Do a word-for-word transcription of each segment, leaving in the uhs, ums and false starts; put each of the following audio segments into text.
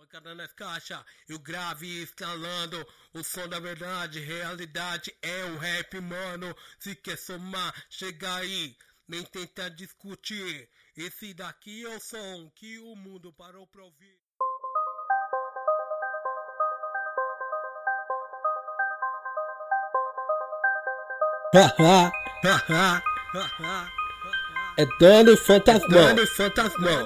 Pancada nas caixas e o grave escalando. O som da verdade, realidade é o rap, mano. Se quer somar, chega aí, nem tenta discutir. Esse daqui é o som que o mundo parou pra ouvir. É Dani Fantasmão. Dani Fantasmão.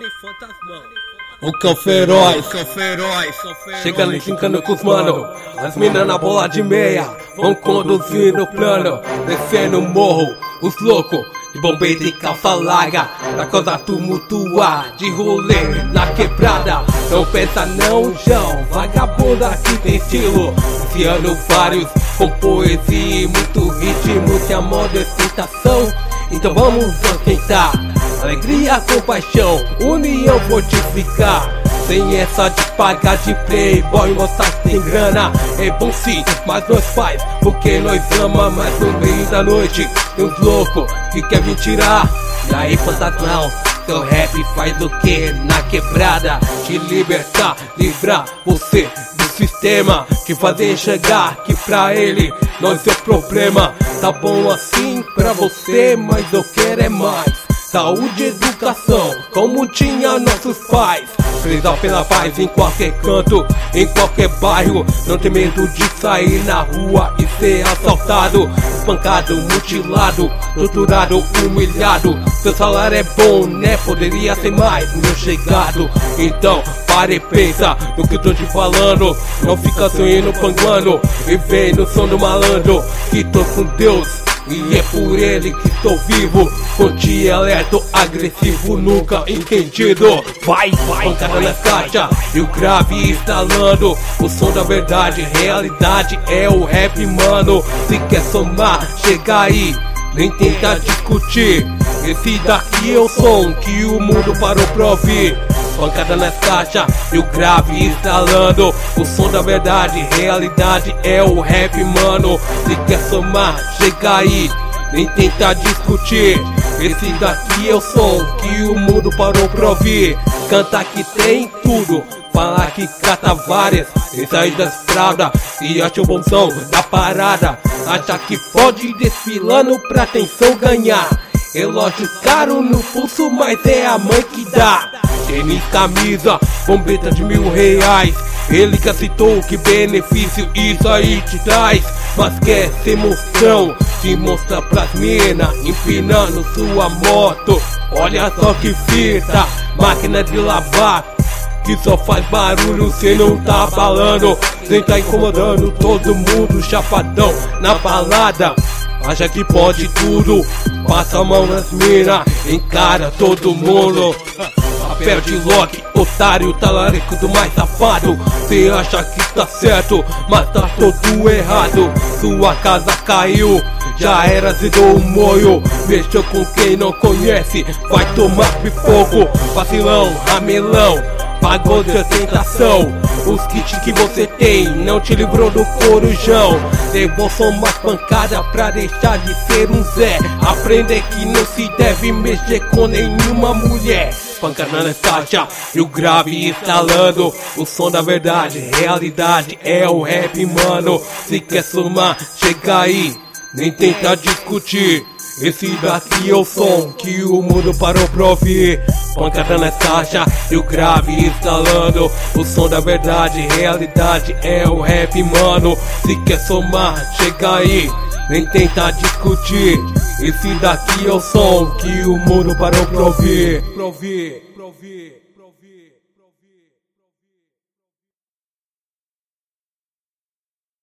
O cão feroz. O cão feroz. Chegando e brincando com os mano. As minas na bola de meia vão conduzindo o plano. Descendo o morro, os loucos de bombeiro e calça larga, pra coisa tumultuar, de rolê na quebrada. Não pensa não, João, vagabundo aqui tem estilo. Esse ano vários com poesia e muito ritmo, sem amor de ostentação. Então vamos ostentar alegria, compaixão, união fortificar. Sem essa de pagar de playboy, mostrar que tem grana. É bom sim, mas nós faz porque nós ama. Mas no meio da noite tem uns loucos que quer vir tirar. E aí, fantasmão, seu rap faz o que na quebrada? Te libertar, livrar você do sistema que fazer enxergar que pra ele nós é problema. Tá bom assim pra você, mas eu quero é mais saúde e educação, como tinha nossos pais. Prezar pela paz em qualquer canto, em qualquer bairro. Não tem medo de sair na rua e ser assaltado, espancado, mutilado, torturado, humilhado. Seu salário é bom, né? Poderia ser mais, meu chegado. Então para e pensa no que eu tô te falando. Não fica sonhando panguando e vem no som do malandro. Que tô com Deus e é por ele que estou vivo. Com dialeto agressivo, nunca entendido. Vai, vai, pancada na caixa e o grave instalando. O som da verdade, realidade é o rap, mano. Se quer somar, chega aí, nem tenta discutir. Esse daqui é o som que o mundo parou pra ouvir. Pancada nas caixas e o grave instalando. O som da verdade, realidade é o rap, mano. Se quer somar, chega aí, nem tenta discutir. Esse daqui é o som que o mundo parou pra ouvir. Canta que tem tudo, fala que cata várias, e sair das fraldas e acha o bom som da parada. Acha que pode ir desfilando pra atenção ganhar. Relógio caro no pulso, mas é a mãe que dá. Tênis, camisa, bombeta de mil reais. Ele que citou que benefício isso aí te traz. Mas quer ser mostrão, te mostra pras mina, empinando sua moto. Olha só que fita, máquina de lavar, que só faz barulho, cê não tá abalando. Cê tá incomodando todo mundo, chapadão na balada. Acha que pode tudo, passa a mão nas mina, encara todo mundo. Papel de Loki, otário, talarico do mais safado. Cê acha que tá certo, mas tá todo errado. Sua casa caiu, já era, zedou o moio. Mexeu com quem não conhece, vai tomar pipoco. Vacilão, ramelão, pagou de ostentação. Os kits que você tem não te livrou do corujão. Levou só uma pancada pra deixar de ser um Zé. Aprender que não se deve mexer com nenhuma mulher. Pancada na caixa e o grave instalando. O som da verdade, realidade é o rap, mano. Se quer somar, chega aí, nem tenta discutir. Esse daqui é o som que o mundo parou pra ouvir. Pancada nas caixas e o grave instalando. O som da verdade, realidade é o rap, mano. Se quer somar, chega aí, nem tenta discutir. Esse daqui é o som que o mundo parou pra ouvir. Pra ouvir, pra ouvir.